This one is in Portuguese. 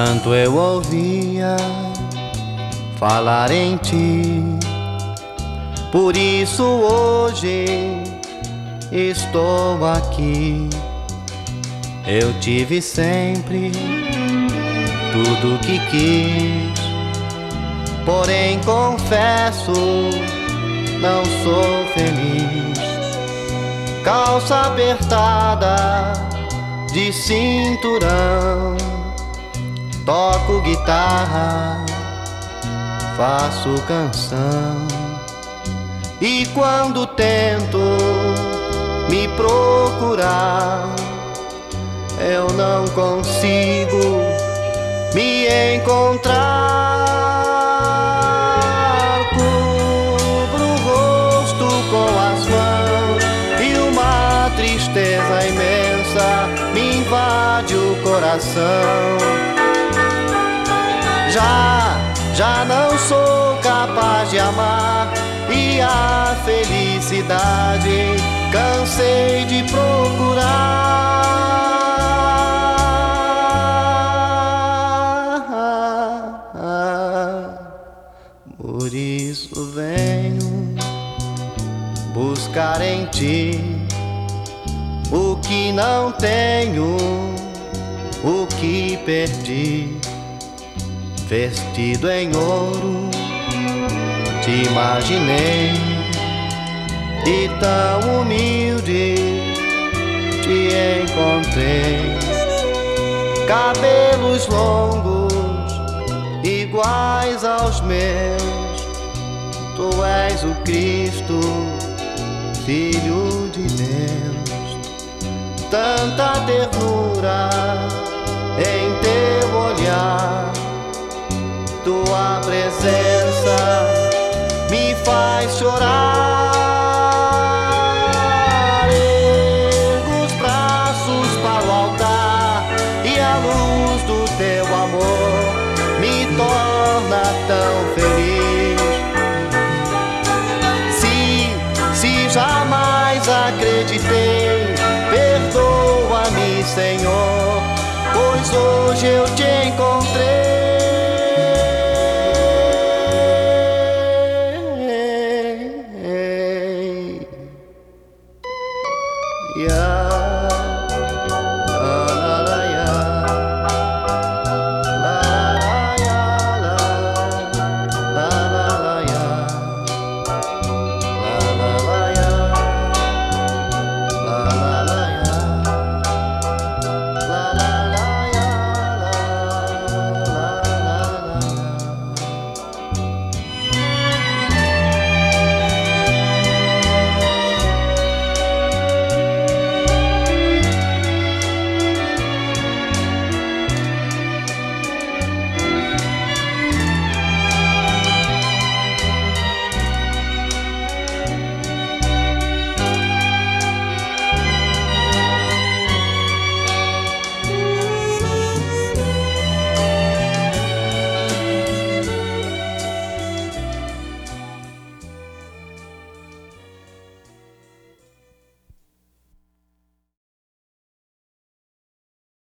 Tanto eu ouvia falar em ti, por isso hoje estou aqui. Eu tive sempre tudo que quis, porém confesso, não sou feliz. Calça apertada de cinturão, toco guitarra, faço canção, e quando tento me procurar, eu não consigo me encontrar. Cubro o rosto com as mãos e uma tristeza imensa me invade o coração. Já não sou capaz de amar, e a felicidade cansei de procurar. Por isso venho buscar em ti o que não tenho, o que perdi. Vestido em ouro, te imaginei, e tão humilde te encontrei. Cabelos longos, iguais aos meus, tu és o Cristo, Filho de Deus. Tanta ternura em teu olhar, tua presença me faz chorar. Ergo os braços para o altar, e a luz do teu amor me torna tão feliz. Se jamais acreditei